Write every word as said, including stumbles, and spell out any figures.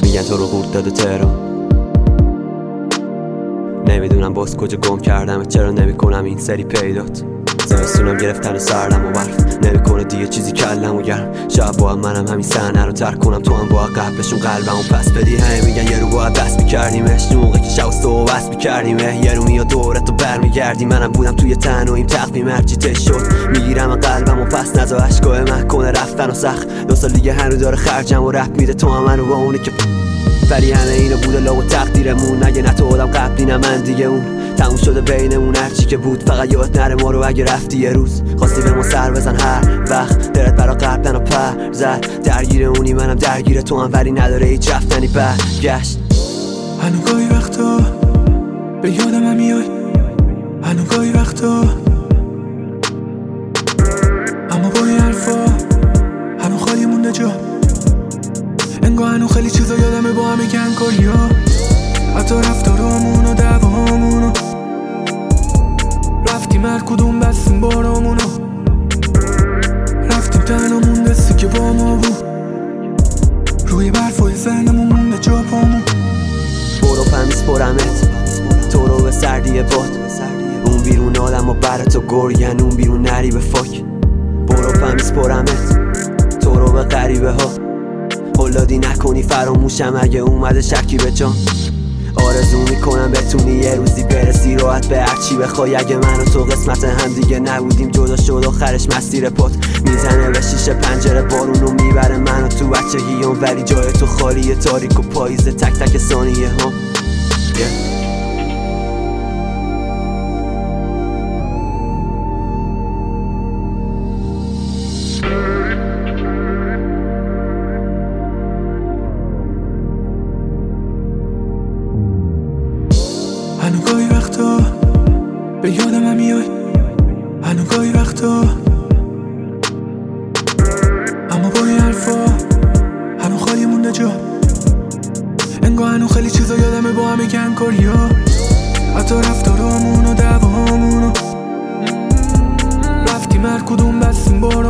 میگن تو رو قورت داده تهران. نمیدونم باز کجا گم کردم، چرا نمیکنم این سری پیدات. زمستونم گرفتن و سردم و برف نمیکنه دیگه چیزی کلم و گرم. شاید با منم همین صحنه رو ترک کنم، تو هم با قبلشون قلبمو پس بدی. همه میگن یه رو باید دست میکردیمش، موقع که شب تو بس میکردیمه. یه رو میاد دورت و برمیگردی، منم بودم توی تنهاییم تقویم هرچی تش شد. میگیرم قلبمو پس نزا اشکای من کنه رفتن و سخت. دو سال دیگه هنو داره خرجم و رپ میده تو هم منو با اونی که ولی همه اینو بوده لا و تقدیرمون. اگه نه تو آدم قبلی نه من دیگه اون تموم شده بینمون هرچی که بود. فقط یاد نره ما رو اگه رفتی یه روز خواستی به ما سر بزن هر وقت دلت برا قبلن و پر زد. درگیر اونی منم درگیر تو هم، ولی نداره هیچ رفتنی برگشت. هنو گاهی وقتا به یادم هم میای، هنو گاهی وقتا اما با این حرفا هنو خالی مونده جا. انگاه هنو خیلی چیزا یادمه با همه گنگاری ها، حتی رفتارامون و دوامونو. رفتیم هر کدوم بستیم بارامونو، رفتیم تنها مونده سی که با ما بود. روی برفای ذهنمون مونده جا پامون. برو پمیز پرمت تو رو به سردی باد، اون بیرون آدم و بر تو گرگن اون بیرون نری به فاک. برو پمیز پرمت تو رو به غریبه ها، قلادی نکنی فراموشم اگه اومده شکی به جان. آرزو میکنم بتونی یه روزی برسی راحت به هرچی بخوای. اگه من و تو قسمت هم دیگه نبودیم جدا شد آخرش مسیر پات میزنه به شیشه پنجره بارونو میبره منو تو بچگیام، ولی جای تو خالیه تاریک و پاییزه تک تک ثانیه ها. yeah. هنو گاهی وقتا به یادم هم میای، هنو گاهی وقتا اما با این حرفا هنو خالی مونده جا. انگاه هنو خیلی چیزا یادمه با همه گنگاری ها، حتی رفتارامون و دوامونو. رفتیم هر کدوم بستیم بارا